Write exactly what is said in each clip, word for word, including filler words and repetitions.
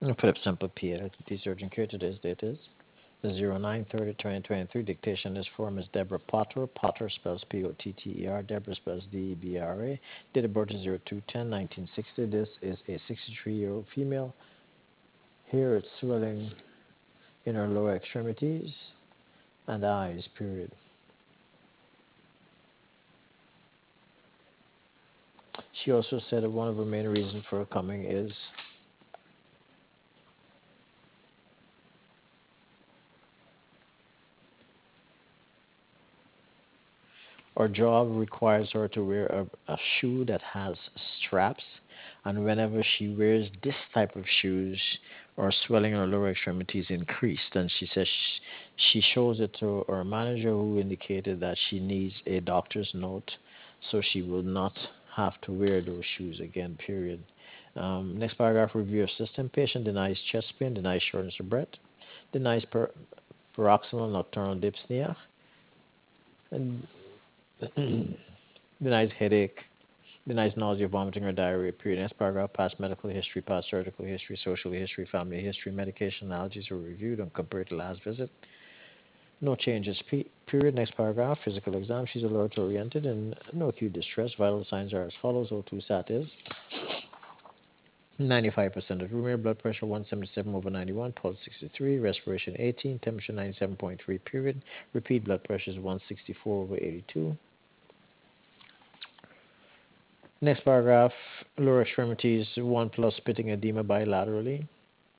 Philip Semple P. L T D Surgeon Care. Today's date is zero nine thirty twenty twenty-three. Dictation this form is Deborah Potter. Potter spells P O T T E R. Deborah spells D E B R A. Date of birth is zero two ten nineteen sixty. This is a sixty-three year old female. Here it's swelling in her lower extremities and eyes, period. She also said that one of her main reasons for her coming is our job requires her to wear a, a shoe that has straps, and whenever she wears this type of shoes, her swelling in her lower extremities increased. And she says she, she shows it to her manager, who indicated that she needs a doctor's note so she will not have to wear those shoes again, period. Um, next paragraph, review of system. Patient denies chest pain, denies shortness of breath, denies per, paroxysmal nocturnal dyspnea, and denies headache, denies nausea, vomiting, or diarrhea, period. Next paragraph, past medical history, past surgical history, social history, family history, medication allergies were reviewed and compared to last visit. No changes, period. Next paragraph, physical exam. She's alert oriented and no acute distress. Vital signs are as follows. O two sat is ninety-five percent of room air, blood pressure one seventy-seven over ninety-one, pulse sixty-three, respiration eighteen, temperature ninety-seven point three, period. Repeat blood pressure is one sixty-four over eighty-two. Next paragraph, lower extremities, one plus spitting edema bilaterally.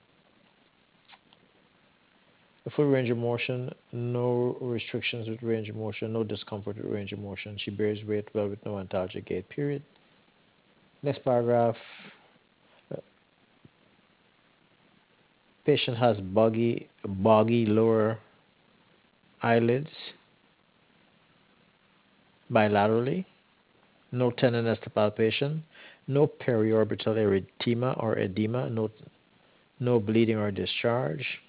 A full range of motion, no restrictions with range of motion, no discomfort with range of motion. She bears weight well with no antalgic gait, period. Next paragraph, patient has boggy, boggy lower eyelids bilaterally, no tenderness to palpation, no periorbital erythema or edema, no, no bleeding or discharge.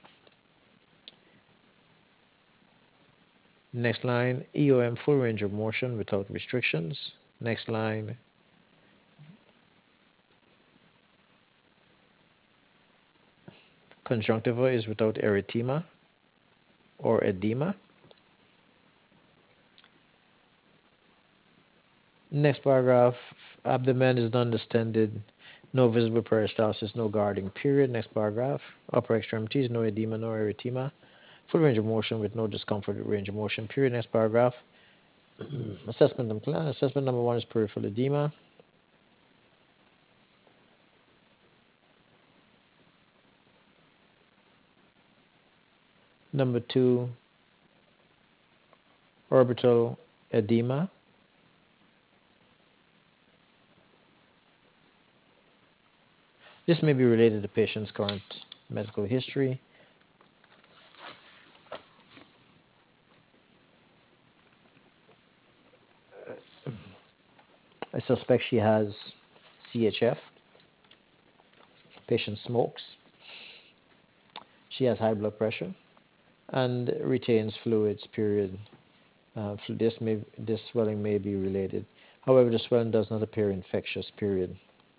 Next line, E O M, full range of motion without restrictions. Next line, conjunctiva is without erythema or edema. Next paragraph, abdomen is non-distended, no visible peristalsis, no guarding, period. Next paragraph, upper extremities, no edema, no erythema. Full range of motion with no discomfort with range of motion, period. Next paragraph, assessment and plan. Assessment number one is peripheral edema. Number two, orbital edema. This may be related to patient's current medical history. I suspect she has C H F. Patient smokes. She has high blood pressure and retains fluids, period. Uh, this, may, this swelling may be related. However, the swelling does not appear infectious, period.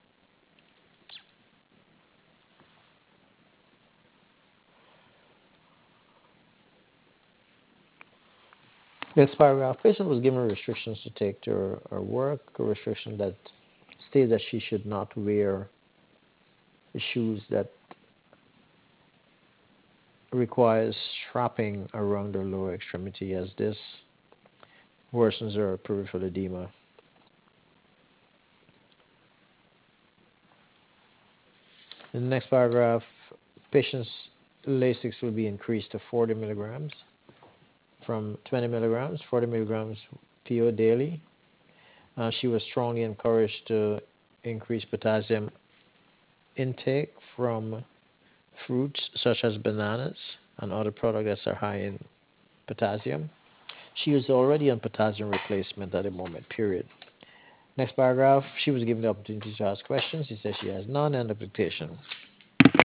Next paragraph, patient was given restrictions to take to her, her work, a restriction that states that she should not wear shoes that requires strapping around her lower extremity, as this worsens her peripheral edema. In the next paragraph, patient's Lasix will be increased to forty milligrams from twenty milligrams, forty milligrams P O daily. Uh, she was strongly encouraged to increase potassium intake from fruits such as bananas and other products that are high in potassium. She is already on potassium replacement at the moment, period. Next paragraph, she was given the opportunity to ask questions. She says she has none. End of dictation.